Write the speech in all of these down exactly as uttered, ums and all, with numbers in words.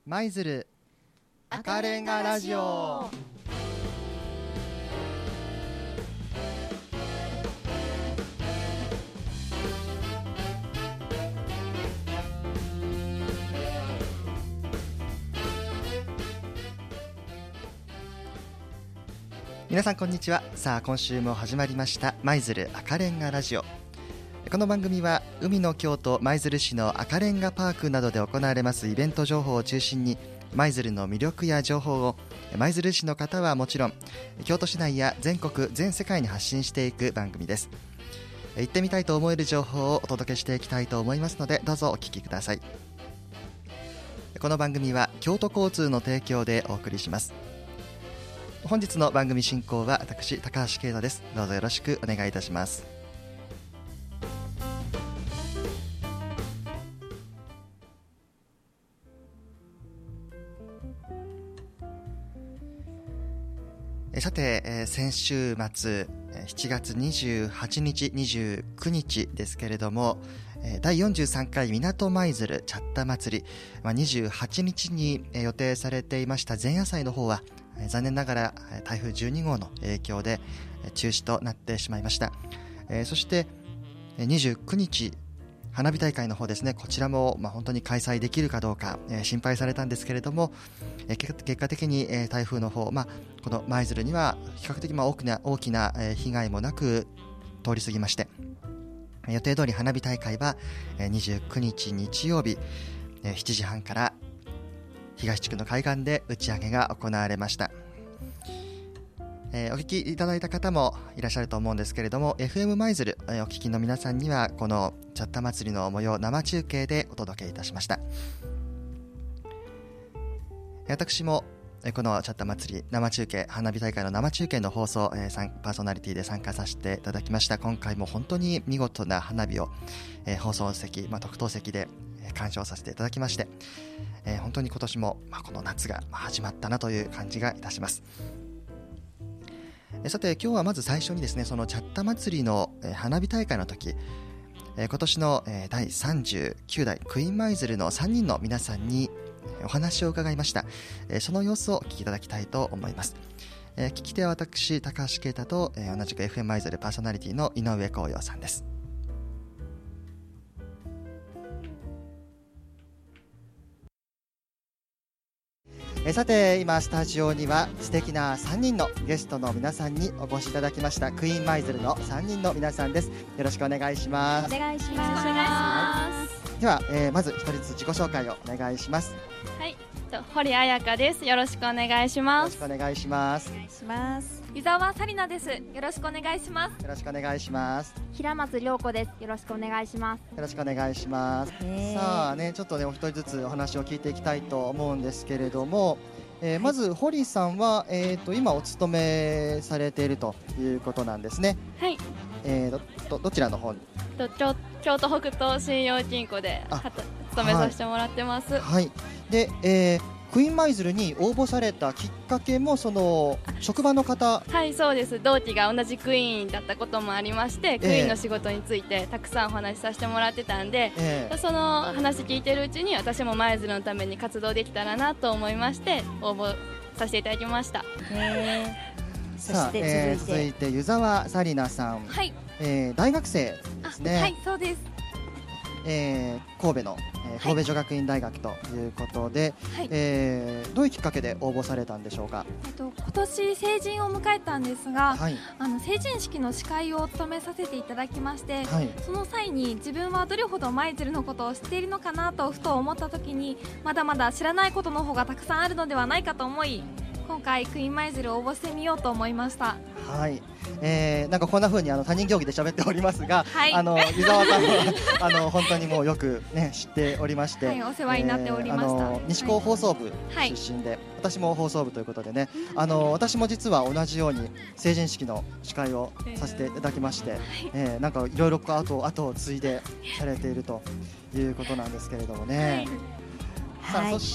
舞鶴赤レンガラジオ。皆さんこんにちは。さあ今週も始まりました舞鶴赤レンガラジオ。この番組は海の京都舞鶴市の赤レンガパークなどで行われますイベント情報を中心に舞鶴の魅力や情報を舞鶴市の方はもちろん京都市内や全国全世界に発信していく番組です。行ってみたいと思える情報をお届けしていきたいと思いますのでどうぞお聞きください。この番組は京都交通の提供でお送りします。本日の番組進行は私高橋啓太です。どうぞよろしくお願いいたします。さて、えー、先週末しちがつにじゅうはちにちにじゅうくにちですけれども、だいよんじゅうさんかい港舞鶴チャッタ祭り、まあ、にじゅうはちにちに予定されていました前夜祭の方は残念ながら台風じゅうにごうの影響で中止となってしまいました。えー、そしてにじゅうくにち花火大会の方ですね、こちらもまあ本当に開催できるかどうか、えー、心配されたんですけれども、えー、結果的に、えー、台風の方、まあ、この舞鶴には比較的まあ大きな、大きな、えー、被害もなく通り過ぎまして、予定通り花火大会は、えー、にじゅうくにち日曜日、えー、しちじはんから東地区の海岸で打ち上げが行われました。えー、お聞きいただいた方もいらっしゃると思うんですけれども エフエム 舞鶴、えー、お聞きの皆さんにはこのチャッタ祭りの模様生中継でお届けいたしました。私もこのチャッタ祭り生中継花火大会の生中継の放送、えー、パーソナリティで参加させていただきました。今回も本当に見事な花火を、えー、放送席、まあ、特等席で鑑賞させていただきまして、えー、本当に今年も、まあ、この夏が始まったなという感じがいたします。さて今日はまず最初にですね、そのチャッタ祭りの花火大会の時、今年のだいさんじゅうきゅうだいクイーン舞鶴のさんにんの皆さんにお話を伺いました。その様子をお聞きいただきたいと思います。聞き手は私高橋啓太と同じく エフエム 舞鶴パーソナリティの井上光陽さんです。えさて今スタジオには素敵なさんにんのゲストの皆さんにお越しいただきました。クイーン舞鶴のさんにんの皆さんです。よろしくお願いします。 お願いします。お願いします。 では、えー、まず一人ずつ自己紹介をお願いします。 はい、堀彩香です。よろしくお願いします。 よろしくお願いします。 お願いします。 湯沢紗理奈です。よろしくお願いします。 よろしくお願いします。 平松涼子です。よろしくお願いします。 よろしくお願いします。さあね、ちょっとねお一人ずつお話を聞いていきたいと思うんですけれども、えー、まず堀さんは、えー、と今お勤めされているということなんですね。 はい、 えー、ど, ど, どちらの方にと 京, 京都北東信用金庫で勤めさせてもらってます。 はい、はい、で、えー、クイーン舞鶴に応募されたきっかけもその職場の方。 はい、そうです。同期が同じクイーンだったこともありまして、クイーンの仕事についてたくさんお話しさせてもらってたんで、えー、その話聞いてるうちに私も舞鶴のために活動できたらなと思いまして応募させていただきました。 へー。そして続いて、 えー、続いて湯沢紗理奈さん、 はい、 えー、大学生ですね。 はい、そうです。 えー、神戸の、えー、神戸女学院大学ということで、はい、えー、どういうきっかけで応募されたんでしょうか。 えっと、今年成人を迎えたんですが、はい、あの成人式の司会を務めさせていただきまして、はい、その際に自分はどれほど舞鶴のことを知っているのかなとふと思った時にまだまだ知らないことの方がたくさんあるのではないかと思い、今回クイーン舞鶴を応募してみようと思いました。 はい、えー、なんかこんな風にあの他人行儀で喋っておりますが、 はい、 あの湯沢さんはあの本当にもうよく、ね、知っておりまして、 はい、お世話になっておりました。えー、あの西高放送部出身で、はい、私も放送部ということでね、あの私も実は同じように成人式の司会をさせていただきまして、えーえー、なんかいろいろ後後を継いでされているということなんですけれどもね。はい、さあ、はい、そして、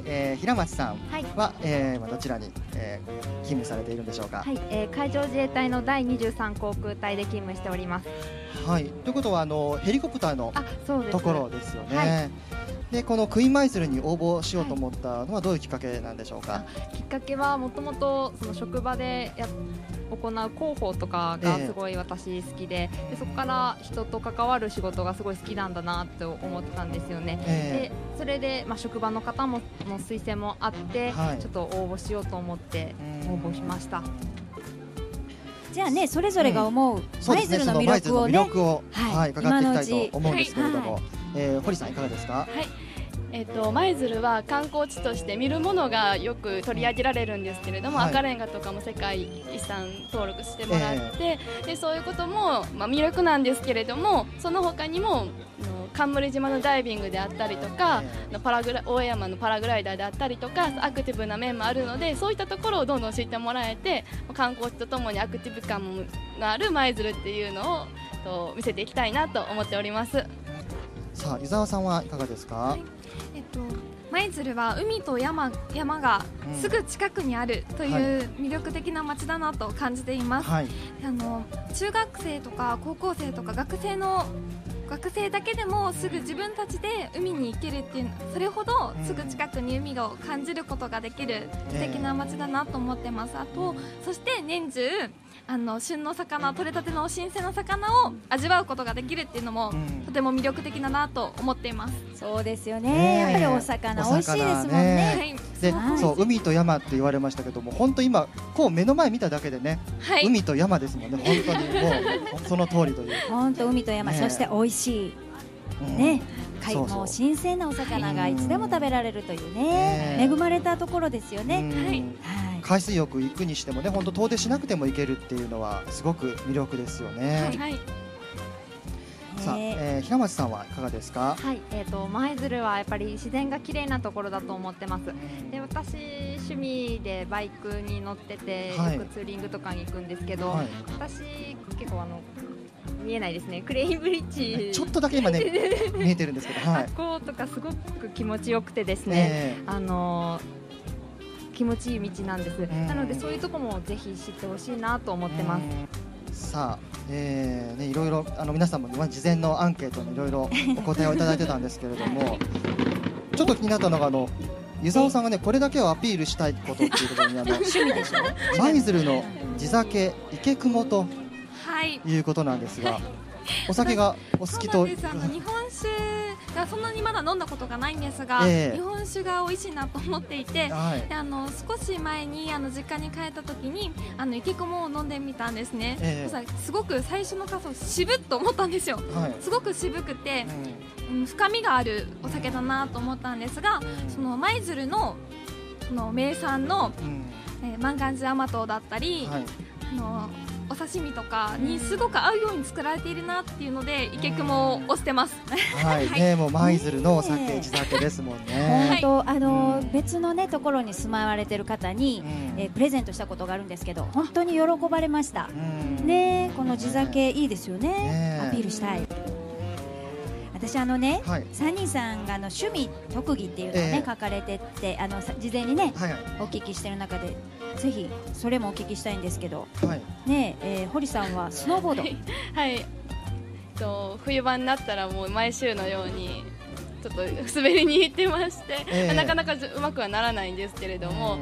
えー、平松さんは、はい、えー、どちらに、えー、勤務されているんでしょうか。 はい、えー、海上自衛隊のだいにじゅうさん航空隊で勤務しております。 はい、ということはあのヘリコプターのところですよね。はい、 でこのクイーン舞鶴に応募しようと思ったのはどういうきっかけなんでしょうか。 きっかけはもともとその職場でや行う広報とかがすごい私好きで、えー、でそこから人と関わる仕事がすごい好きなんだなと思ってたんですよね、えー、でそれで、まあ、職場の方もの推薦もあって、はい、ちょっと応募しようと思って応募しました。 じゃあね、それぞれが思う舞鶴の魅力をね、 魅力を、はいはい、伺っていきたいと思うんですけれども、はい、えー、堀さんいかがですか。 はい、えー、と舞鶴は観光地として見るものがよく取り上げられるんですけれども、はい、赤レンガとかも世界遺産登録してもらって、えー、でそういうことも、まあ、魅力なんですけれども、その他にも冠島のダイビングであったりとか、えー、パラグラ大江山のパラグライダーであったりとかアクティブな面もあるので、そういったところをどんどん知ってもらえて、観光地とともにアクティブ感がある舞鶴っていうのをと見せていきたいなと思っております。 さあ湯沢さんはいかがですか。はい、 えっと舞鶴は海と 山, 山がすぐ近くにあるという魅力的な街だなと感じています、はい、あの中学生とか高校生とか学生の学生だけでもすぐ自分たちで海に行けるっていう、それほどすぐ近くに海を感じることができる素敵な街だなと思ってます。あとそして年中あの旬の魚、取れたての新鮮な魚を味わうことができるっていうのも、うん、とても魅力的だなと思っています。 そうですよね、やっぱりお魚美味しいですもんね。 はい、でそう海と山って言われましたけども、本当今こう目の前見ただけでね、はい、海と山ですもんね。本当にもうその通りという本当海と山、ね、そして美味しい、ね、うん、そうそうもう新鮮なお魚がいつでも食べられるというね、ね、恵まれたところですよね。はい、 海水浴行くにしてもね、本当遠出しなくても行けるっていうのはすごく魅力ですよね。はい、さあ、えー、平松さんはいかがですか。 はい、えー、と舞鶴はやっぱり自然が綺麗なところだと思ってます。で私趣味でバイクに乗ってて、はい、よくツーリングとかに行くんですけど、はい、私結構あの見えないですね、クレインブリッジちょっとだけ今ね見えてるんですけど、はい、 こことかすごく気持ちよくてですね、えー、あの気持ちいい道なんです。なのでそういうところもぜひ知ってほしいなと思ってます。 さあ、えーね、いろいろあの皆さんも、ね、事前のアンケートにいろいろお答えをいただいてたんですけれどもちょっと気になったのがあの湯沢さんがねこれだけをアピールしたいことっていうところにあの趣味でしょ舞鶴の地酒池雲ということなんですが、はい、お酒がお好きと。 そうなんです。あの日本酒がそんなにまだ飲んだことがないんですが、えー、日本酒が美味しいなと思っていて、はい、であの少し前にあの実家に帰った時にあの池雲を飲んでみたんですね、えー、すごく最初の感想渋っと思ったんですよ、はい、すごく渋くて、うん、深みがあるお酒だなと思ったんですが、うん、その舞鶴のその名産の、うんえー、万願寺甘党だったり、はい、あのお刺身とかにすごく合うように作られているなっていうので池雲を推してます。 はい、ね、もう舞鶴のお酒地酒ですもんね。 本当あの、うん、別のねところに住まわれてる方に、うん、えー、プレゼントしたことがあるんですけど本当に喜ばれました。うん、ね、この地酒いいですよね。ね、アピールしたい。私あのね、はい、サニーさんがあの趣味特技っていうのをね、えー、書かれてってあの事前にね、はいはい、お聞きしてる中でぜひそれもお聞きしたいんですけど、はい、ねえー、堀さんはスノーボードはい、はい、と冬場になったらもう毎週のようにちょっと滑りに行ってまして、えー、なかなかうまくはならないんですけれども、はい、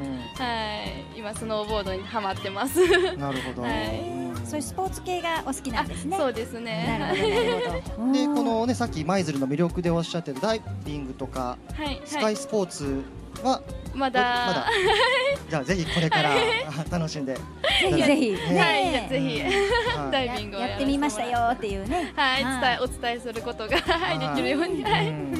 今スノーボードにハマってます。 なるほど、 はい、 そういうスポーツ系がお好きなんですね。 そうですね。 なるほどなるほど。 でこのねさっき舞鶴の魅力でおっしゃってるダイビングとか、はい、スカイスポーツはまだまだじゃあぜひこれから楽しんでぜひぜひ、 ね、はい、ぜひダイビングをや, やってみましたよっていうね、 はい、伝えお伝えすることができるように。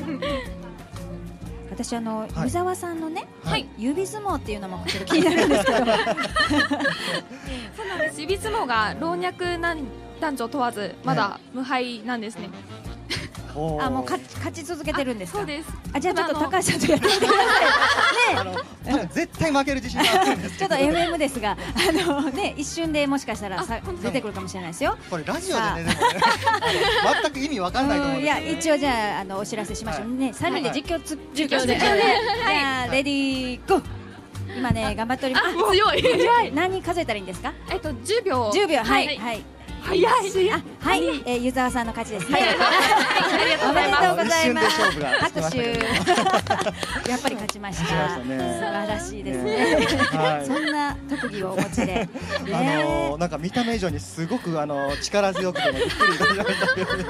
私あの、はい、湯沢さんのね、はい、指相撲っていうのもちょっと気になるんですけどそうなんです。指相撲が老若男女問わずまだ無敗なんですね。 あ、もう勝ち、勝ち続けてるんですか。 そうです。 あ、じゃあちょっと高橋さんとやってみてくださいね。 あの多分絶対負ける自信があるんですけどちょっと エフエム ですがあの、ね、一瞬でもしかしたらさ出てくるかもしれないですよ。 これラジオでね、でもね全く意味わかんないと思うんですよね。 いや一応じゃあ、あのお知らせしましょうね、はい、さんにんで実況つ、はい、実況で、 はい、 じゃあレディーゴー。今ね頑張っております。 強い何人数えたらいいんですか。 えっとじゅうびょうじゅうびょう、はい、はい、 早い。 あ、はい、えー、湯沢さんの勝ちですね。 はい、ありがとうございます。 おめでとうございます。 拍手。やっぱり勝ちました。素晴らしいですね。そんな特技をお持ちで。 あのなんか見た目以上にすごくあの力強くてびっくりいたしましたけど。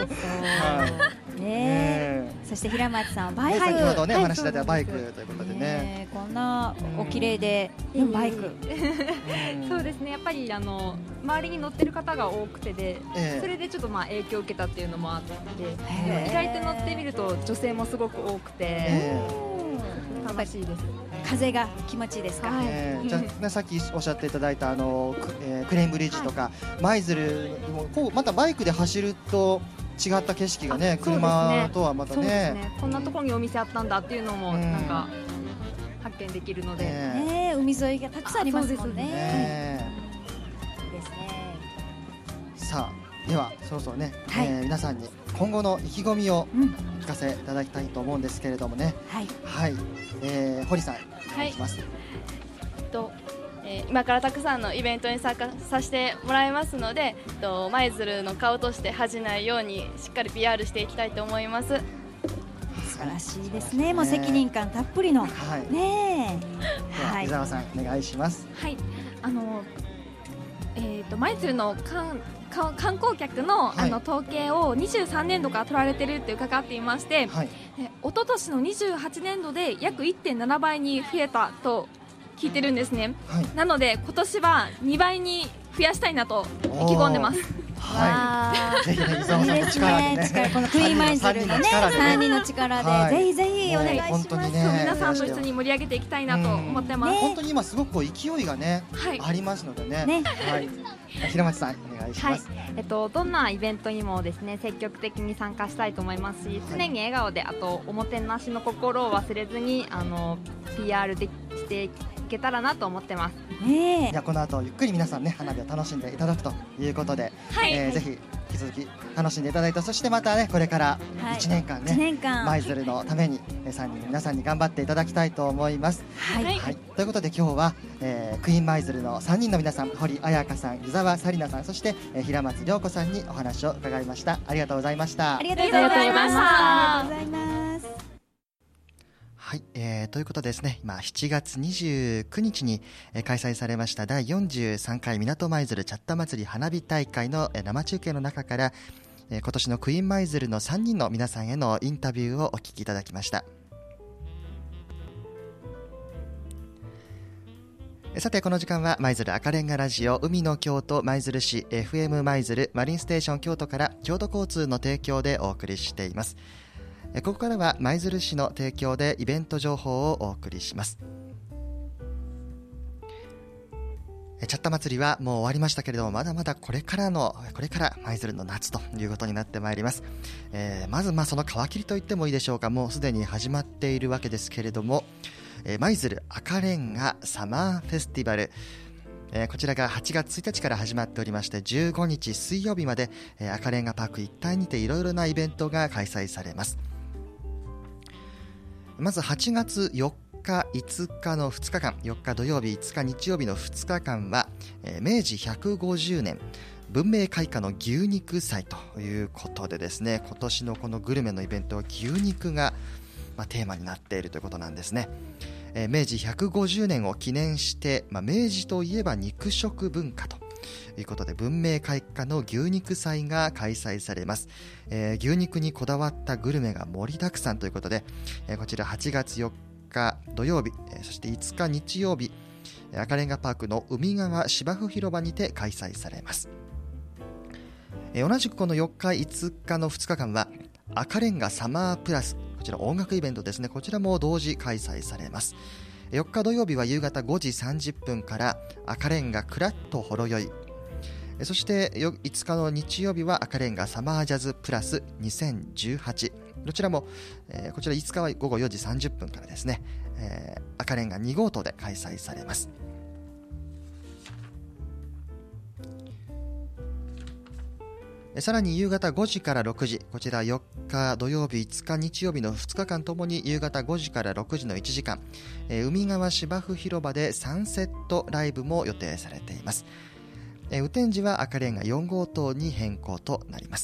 ね。そして平松さんバイク。 先ほどねお話ししたバイクということでね。 こんなお綺麗でバイク。 そうですね。やっぱりあの周りに乗ってる方が多くてで、それでちょっとまあ影響を受けたっていうのもあって、意外と乗ってみると女性もすごく多くて楽しいです。 風が気持ちいいですか。 じゃあさっきおっしゃっていただいたあのクレーンブリッジとか舞鶴もこうまたバイクで走ると違った景色がね、車とはまたね、 こんなところにお店あったんだっていうのもなんか発見できるので、 ね、海沿いがたくさんありますもんね。いいですね。 さあではそろそろね、はい、えー、皆さんに今後の意気込みを聞かせていただきたいと思うんですけれどもね。 はい、 はい、えー、堀さんお願いします。 はい、とえー、今からたくさんのイベントに参加させてもらいますので、舞鶴の顔として恥じないようにしっかり ピーアール していきたいと思います。 素晴らしいですね。もう責任感たっぷりの、はい、ねえ。はい、伊沢さんお願いします。 はい、あのえーと舞鶴の観観光客の、はい、あの統計をにじゅうさんねんどから取られてるって伺っていまして、はい、え一昨年のにじゅうはちねんどで約 いってんなな 倍に増えたと聞いてるんですね。はい、なので今年はにばいに増やしたいなと意気込んでます。 はい、ぜひね、伊沢さんの力でね、 このクイーン舞鶴のね、さんにんの力で、はい、ぜひぜひお願いします。 本当にね、 皆さんと一緒に盛り上げていきたいなと思ってます。 うん、本当に今すごく勢いがね、はい、ありますのでね。ね、はい、平松さんお願いします。 はい、えっとどんなイベントにもですね、積極的に参加したいと思いますし、常に笑顔で、あとおもてなしの心を忘れずにあの ピーアール でしていけたらなと思ってます。 ね、 じゃあこの後ゆっくり皆さんね花火を楽しんでいただくということで、はい、えー、ぜひ引き続き楽しんでいただいて、そしてまたねこれからいちねんかんね舞鶴のためにさんにんの皆さんに頑張っていただきたいと思います。 はい、 はい、ということで今日は、えー、クイーン舞鶴のさんにんの皆さん、堀彩香さん、湯沢紗理奈さん、そして、えー、平松涼子さんにお話を伺いました。ありがとうございました。 ありがとうございました。ありがとうございます。 はい、えー、ということでですね、今しちがつにじゅうくにちに、えー、開催されましただいよんじゅうさんかい港舞鶴チャッタ祭り花火大会の、えー、生中継の中から、えー、今年のクイーン舞鶴のさんにんの皆さんへのインタビューをお聞きいただきました。さてこの時間は舞鶴赤レンガラジオ海の京都舞鶴市 エフエム 舞鶴マリンステーション京都から京都交通の提供でお送りしています。ここからは舞鶴市の提供でイベント情報をお送りします。チャッタ祭りはもう終わりましたけれども、まだまだこれからのこれから舞鶴の夏ということになってまいります。えー、まずまあその皮切りと言ってもいいでしょうか。もうすでに始まっているわけですけれども、えー、舞鶴赤レンガサマーフェスティバル、えー、こちらがはちがつついたちから始まっておりまして、じゅうごにち水曜日まで、えー、赤レンガパーク一帯にていろいろなイベントが開催されます。まずはちがつよっか、いつかのふつかかん、よっか土曜日、いつか日曜日のふつかかんは、えー、明治ひゃくごじゅうねん文明開化の牛肉祭ということでですね、今年のこのグルメのイベントは牛肉が、まあ、テーマになっているということなんですね。えー、明治ひゃくごじゅうねんを記念して、まあ、明治といえば肉食文化ということで文明開化の牛肉祭が開催されます。えー、牛肉にこだわったグルメが盛りだくさんということで、えー、こちらはちがつよっか土曜日、えー、そしていつか日曜日、赤レンガパークの海側芝生広場にて開催されます。えー、同じくこのよっか、いつかのふつかかんは赤レンガサマープラス、こちら音楽イベントですね。こちらも同時開催されます。よっか土曜日は夕方ごじさんじゅっぷんから赤レンガクラッとほろ酔い、そしていつかの日曜日は赤レンガサマージャズプラスにせんじゅうはち、どちらも、えー、こちらいつかはごごよじさんじゅっぷんからですね、えー、赤レンガに号棟で開催されます。さらに夕方ごじからろくじ、こちらよっか土曜日、いつか日曜日のふつかかんともに夕方ごじからろくじのいちじかん、えー、海側芝生広場でサンセットライブも予定されています。 えー、雨天時は赤レンガよん号棟に変更となります。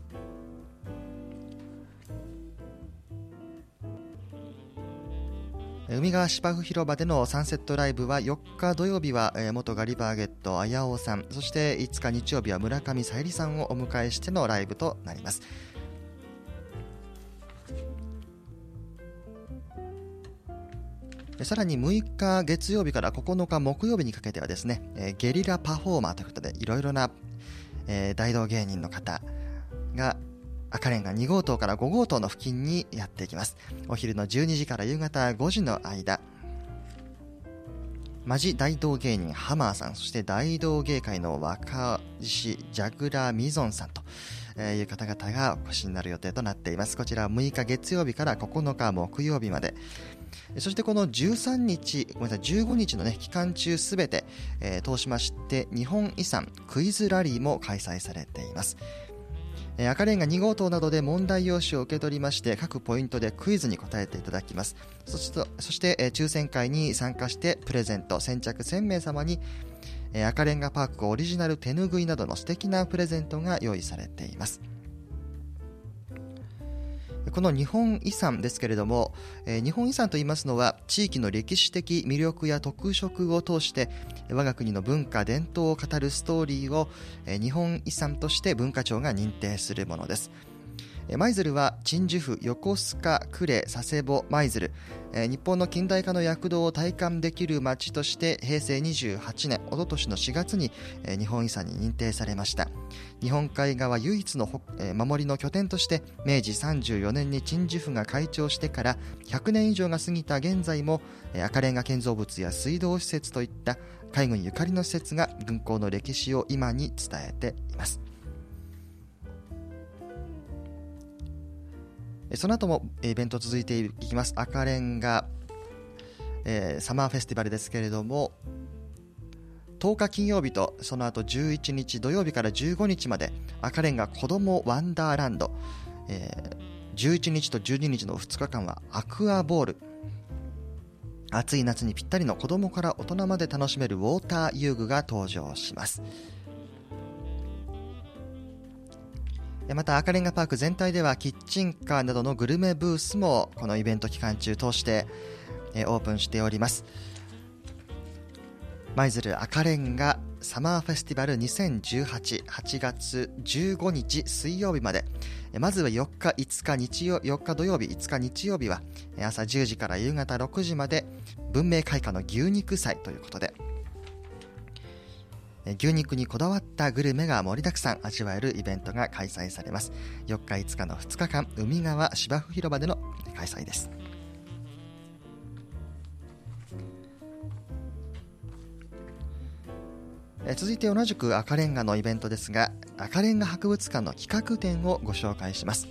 海側芝生広場でのサンセットライブはよっか土曜日は、えー、元ガリバーゲットあやおさん、そしていつか日曜日は村上さゆりさんをお迎えしてのライブとなります。さらにむいか月曜日からここのか木曜日にかけてはですね、えー、ゲリラパフォーマーということでいろいろな、えー、大道芸人の方が赤レンガに号棟からご号棟の付近にやってきます。お昼のじゅうにじから夕方ごじの間、マジ大道芸人ハマーさん、そして大道芸界の若獅子ジャグラーミゾンさんという方々がお越しになる予定となっています。こちらはむいか月曜日からここのか木曜日まで、そしてこのじゅうさんにち、ごめんなさい、じゅうごにちの、ね、期間中すべて、えー、通しまして日本遺産クイズラリーも開催されています。えー、赤レンガに号棟などで問題用紙を受け取りまして各ポイントでクイズに答えていただきます。そして、そして、えー、抽選会に参加してプレゼント先着せんめい様に、えー、赤レンガパークオリジナル手ぬぐいなどの素敵なプレゼントが用意されています。この日本遺産ですけれども、えー、日本遺産といいますのは地域の歴史的魅力や特色を通して我が国の文化伝統を語るストーリーを、えー、日本遺産として文化庁が認定するものです。舞鶴は鎮守府、横須賀、呉、佐世保、舞鶴、えー、日本の近代化の躍動を体感できる街としてへいせいにじゅうはちねん、おととしのしがつに、えー、日本遺産に認定されました。日本海側唯一の、えー、守りの拠点としてめいじさんじゅうよねんに鎮守府が開庁してからひゃくねん以上が過ぎた現在も、えー、赤レンガ建造物や水道施設といった海軍ゆかりの施設が軍港の歴史を今に伝えています。その後もイベント続いていきます。赤レンガ、えー、サマーフェスティバルですけれども、とおか金曜日とその後じゅういちにち土曜日からじゅうごにちまで赤レンガ子どもワンダーランド、えー、じゅういちにちとじゅうににちのふつかかんはアクアボール、暑い夏にぴったりの子どもから大人まで楽しめるウォーター遊具が登場します。また赤レンガパーク全体ではキッチンカーなどのグルメブースもこのイベント期間中通してオープンしております。舞鶴赤レンガサマーフェスティバルにせんじゅうはち、はちがつじゅうごにち水曜日まで、まずはよっか、いつか日曜、よっか土曜日、いつか日曜日は朝じゅうじから夕方ろくじまで文明開化の牛肉祭ということで、牛肉にこだわったグルメが盛りだくさん味わえるイベントが開催されます。よっかいつかのふつかかん、海側芝生広場での開催です。え続いて同じく赤レンガのイベントですが、赤レンガ博物館の企画展をご紹介します。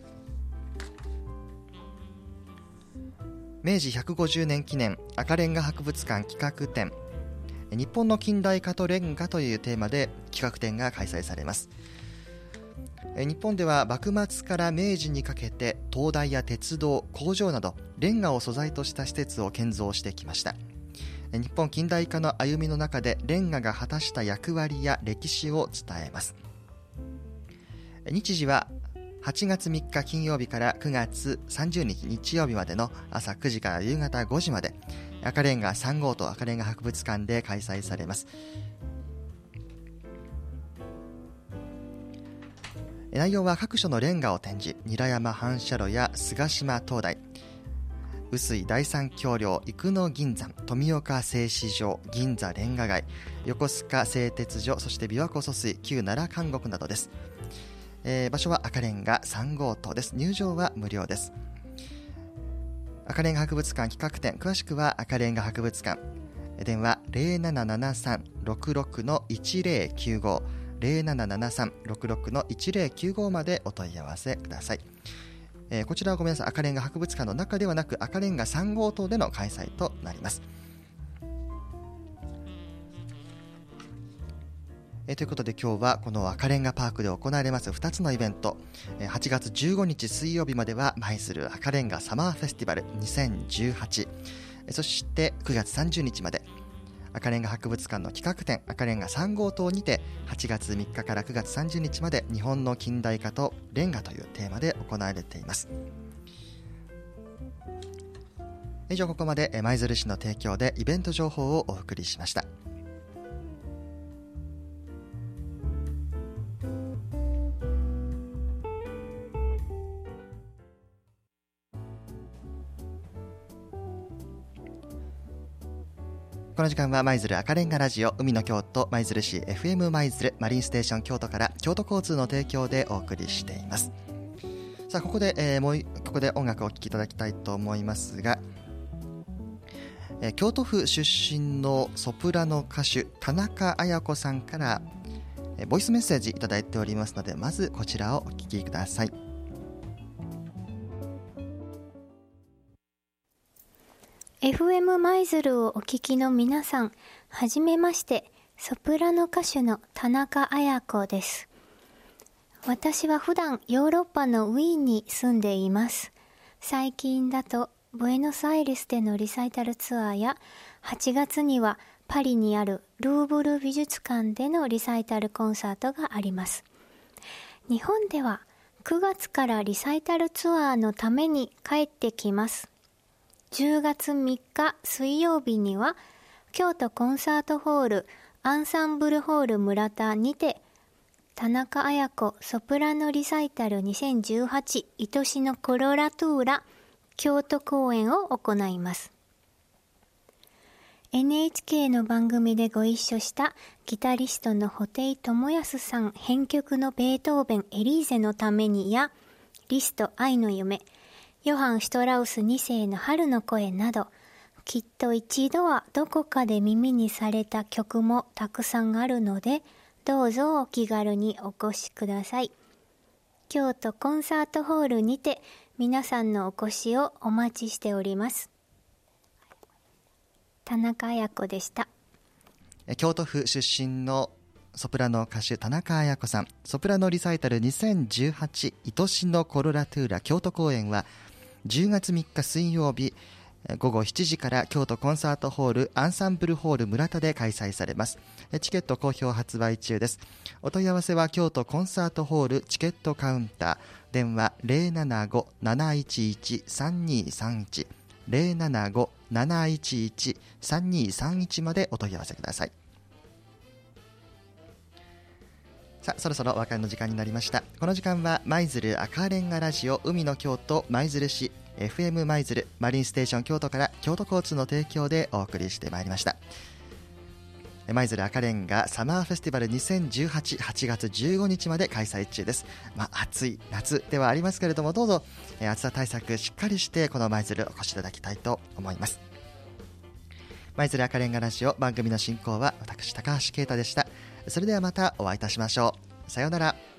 めいじひゃくごじゅうねん記念赤レンガ博物館企画展、日本の近代化とレンガというテーマで企画展が開催されます。日本では幕末から明治にかけて灯台や鉄道、工場などレンガを素材とした施設を建造してきました。日本近代化の歩みの中でレンガが果たした役割や歴史を伝えます。日時ははちがつみっか金曜日からくがつさんじゅうにち日曜日までの朝くじから夕方ごじまで赤レンガさん号棟赤レンガ博物館で開催されます。内容は各所のレンガを展示、韮山反射炉や菅島灯台、臼井第三橋梁、生野銀山、富岡製糸場、銀座レンガ街、横須賀製鉄所、そして琵琶湖疎水、旧奈良監獄などです。えー、場所は赤レンガさん号棟です。入場は無料です。赤レンガ博物館企画展、詳しくは赤レンガ博物館、電話 ゼロななななさん ろくろく いちゼロきゅうご ゼロななななさん ろくろく いちゼロきゅうご までお問い合わせください。えー、こちらはごめんなさい、赤レンガ博物館の中ではなく赤レンガさん号棟での開催となります。えー、ということで今日はこの赤レンガパークで行われますふたつのイベント、えー、はちがつじゅうごにち水曜日までは舞鶴赤レンガサマーフェスティバルにせんじゅうはち、えー、そしてくがつさんじゅうにちまで赤レンガ博物館の企画展赤レンガさん号棟にてはちがつみっかからくがつさんじゅうにちまで日本の近代化とレンガというテーマで行われています。以上、ここまで舞鶴市の提供でイベント情報をお送りしました。この時間は舞鶴赤レンガラジオ海の京都舞鶴市 エフエム 舞鶴マリンステーション京都から京都交通の提供でお送りしています。さあ、ここで、えー、もうここで音楽をお聴きいただきたいと思いますが、えー、京都府出身のソプラノ歌手田中綾子さんから、えー、ボイスメッセージいただいておりますので、まずこちらをお聴きください。 エフエム 舞鶴をお聞きの皆さん、はじめまして、ソプラノ歌手の田中綾子です。私は普段ヨーロッパのウィーンに住んでいます。最近だとブエノスアイレスでのリサイタルツアーや、はちがつにはパリにあるルーブル美術館でのリサイタルコンサートがあります。日本ではくがつからリサイタルツアーのために帰ってきます。じゅうがつみっか水曜日には京都コンサートホールアンサンブルホール村田にて田中綾子ソプラノリサイタルにせんじゅうはち愛しのコロラトゥーラ京都公演を行います。 エヌエイチケー の番組でご一緒したギタリストの布袋寅泰さん編曲のベートーベンエリーゼのためにやリスト愛の夢ヨハン・シュトラウスにせいの春の声など、きっと一度はどこかで耳にされた曲もたくさんあるので、どうぞお気軽にお越しください。京都コンサートホールにて皆さんのお越しをお待ちしております。田中綾子でした。 京都府出身のソプラノ歌手田中綾子さん、ソプラノリサイタルにせんじゅうはち愛しのコロラトゥーラ京都公演はじゅうがつみっか水曜日ごごしちじから京都コンサートホールアンサンブルホール村田で開催されます。チケット好評発売中です。お問い合わせは京都コンサートホールチケットカウンター、電話 ゼロななご なないちいち さんにさんいち ゼロななご なないちいち さんにさんいちまでお問い合わせください。さあ、そろそろお別れの時間になりました。この時間は舞鶴赤レンガラジオ海の京都舞鶴市 エフエム 舞鶴マリンステーション京都から京都交通の提供でお送りしてまいりました。舞鶴赤レンガサマーフェスティバルにせんじゅうはち はちがつじゅうごにちまで開催中です。まあ、暑い夏ではありますけれども、どうぞ暑さ対策しっかりしてこの舞鶴お越しいただきたいと思います。舞鶴赤レンガラジオ番組の進行は私高橋啓太でした。それではまたお会いいたしましょう。さようなら。